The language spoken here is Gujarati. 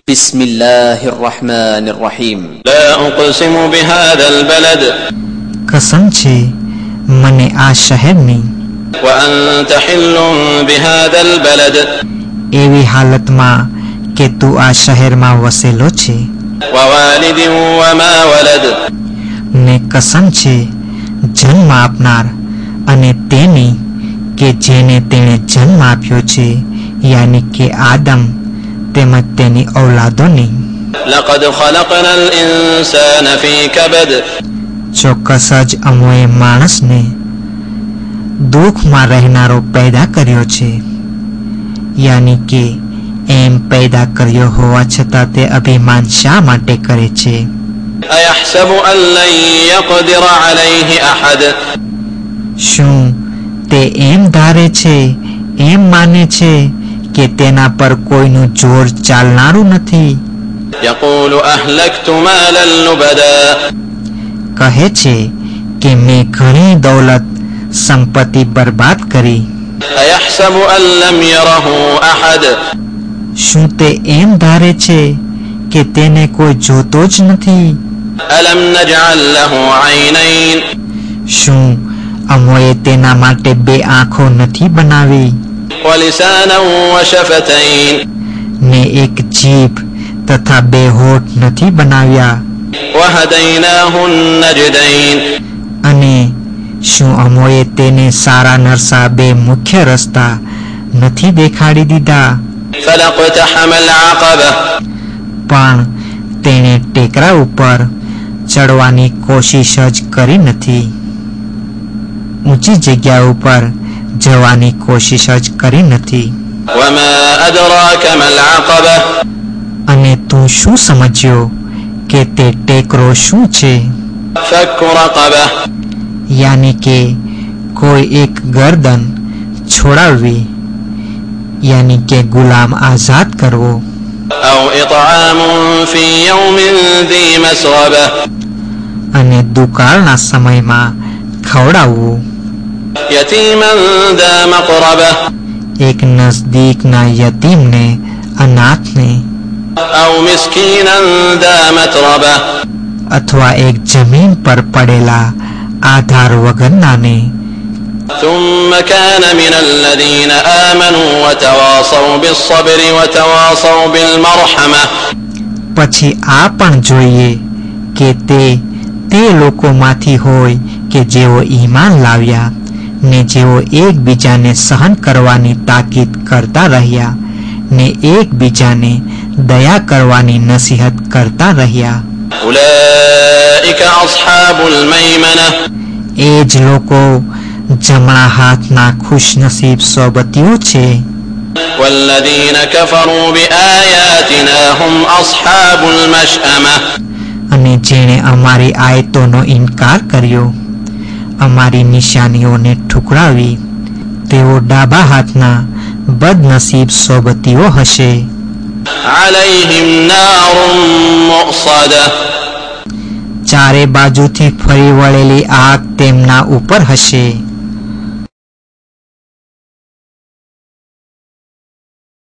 बिस्मिल्लाहिर रहमानिर रहीम। ला उक़सिमु बिहाज़ल बलद, कसम छे મને આ શહેરની, व अंत हिल्लुन बिहाज़ल बलद, એવી હાલતમાં કે તું આ શહેરમાં વસેલો છે, व वालिदिन वमा वलद, ને કસમ છે જન્મ આપનાર અને તેની કે જેને તેણે જન્મ આપ્યો છે, યાની કે આદમ તેમજ તેની ઔલાદોની. लक़द ख़लक़नल इंसान फ़ी कबद, ચોક્કસ જ અમોએ માણસને દુઃખમાં રહેનારો પેદા કર્યો છે, યાની કે એમ પેદા કર્યો હોવા છતાં તે અભિમાન શા માટે કરે છે? अयहसब अन लन यक़दिर अलैहि अहद, શું તે એમ ધારે છે, એમ માને છે કે તેના પર કોઈનું જોર ચાલનારું નથી? यक़ूलु अहलक्तु मालन लुबदा, કહે છે કે મેં ઘણી દौलत સંપત્તિ બરબાદ કરી. अयहसब अन लम यरहु अहद, શું તે એમ ધારે છે કે તેને કોઈ જોતો જ નથી? अलम नजअल लहु ऐनैन, શું અમોએ તેના માટે બે આંખો નથી બનાવી, व लिसाना व शफतैन, ને એક જીભ તથા બે હોઠ નથી બનાવ્યા? व हदैनाहु नजदैन, અને શું અમોએ તેને સારા નરસા બે મુખ્ય રસ્તા નથી દેખાડી દીધા? فلقتحم العقبة, પણ તેણે ટેકરા ઉપર ચડવાની કોશિશ જ કરી નથી, ઊંચી જગ્યા ઉપર જવાની કોશિશ જ કરી નથી. وما أدراك ما العقبة, અને તું શું સમજ્યો કે તે ટેકરો શું છે? فك رقبة, યાની કે કોઈ એક ગરદન છોડાવવી, યાની કે ગુલામ આઝાદ કરવો, أو إطعام في يوم ذي مسغبة, અને દુકાળના સમયમાં ખવડાવવું, يتيما ذا مقربة, એક નજદીકના યતીમને, અનાથને, أو مسكينا ذا متربة, અથવા એક જમીન પર પડેલા આધાર વગરનાને. ثم كان من الذين آمنوا وتواصوا بالصبر وتواصوا بالمرحمة, પછી આ પણ જોઈએ કે તે લોકોમાંથી હોય કે જેઓ ઈમાન લાવ્યા ને જેઓ એકબીજાને સહન કરવાની તાકીદ કરતા રહ્યા ને એકબીજાને દયા કરવાની નસીહત કરતા રહ્યા. أولئك أصحاب الميمنة, એ જ લોકો જમણા હાથના ખુશનસીબ સોબતીઓ છે. والذين كفروا بآياتنا هم أصحاب المشأمة, અને જેણે અમારી આયતોનો ઇનકાર કર્યો, અમારી નિશાનીઓને ઠુકરાવી, તેઓ ડાબા હાથના બદનસીબ સોબતીઓ હશે. عليهم نار مؤصدة, ચારે બાજુથી ફરી વળેલી આગ તેમના ઉપર હશે.